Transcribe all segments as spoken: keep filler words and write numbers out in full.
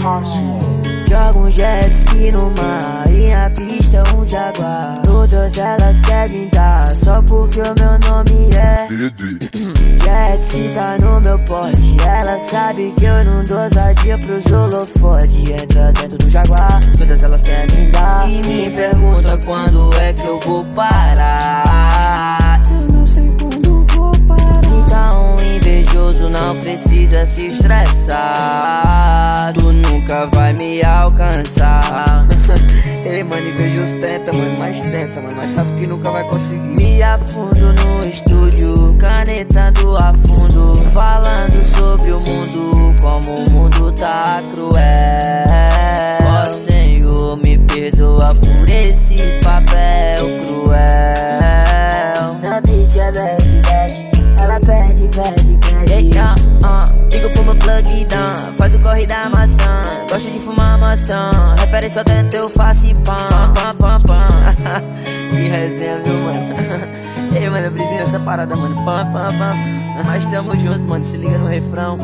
Joga um jet ski no mar e na pista um jaguar. Todas elas querem dar só porque o meu nome é Jet ski tá no meu porte. Ela sabe que eu não dou ousadia pros holofote. Entra dentro do jaguar, todas elas querem dar e me pergunta quando é que eu vou parar. Eu não sei quando vou parar. Então invejoso não precisa se estressar, tu nunca vai me alcançar. Ei, mano, invejoso tenta, mano, mas tenta, mano, mas sabe que nunca vai conseguir. Me afundo no estúdio, canetando a fundo, falando sobre o mundo, como o mundo tá cruel. Ó Senhor, me perdoa por esse papel cruel. Na beat é bad, bad, ela pede, pede, pede. Hey, uh, uh, ligo pro meu plug down, faz o corre da maçã. Gosto de fumar maçã, referência ao dentro eu faço pam, pam, pam, pam. Que resenha, viu, mano? Ei, mano, eu brisei nessa parada, mano. Pam, pam, pam. Mas tamo junto, mano, se liga no refrão.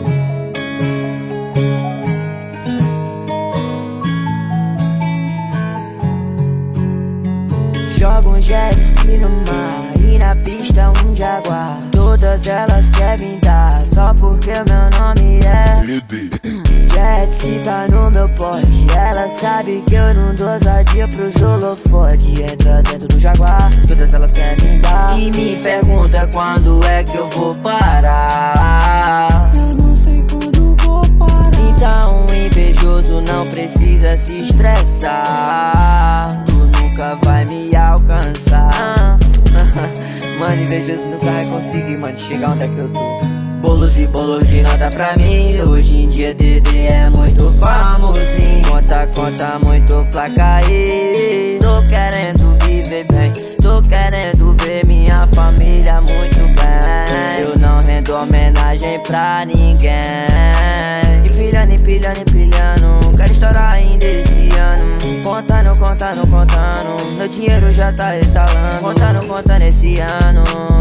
Joga um jet ski no mar e na pista um jaguar. Todas elas querem dar só porque meu nome é Jet ski tá no meu porte. Ela sabe que eu não dou ousadia pros holofote. Entra dentro do jaguar, todas elas querem dar e me pergunta quando é que eu vou parar. Eu não sei quando vou parar. Então invejoso não precisa se estressar, tu nunca vai me alcançar. Mano, invejoso nunca vai conseguir, mano, chegar onde é que eu tô. Bolos e bolos de nota pra mim. Hoje em dia D D é muito famosinho. Conta, conta muito pra cair. Tô querendo viver bem, tô querendo ver minha família muito bem. Eu não rendo homenagem pra ninguém. Empilhando, empilhando, empilhando, quero estourar ainda esse ano. Contando, contando, contando, meu dinheiro já tá exalando. Contando, contando esse ano.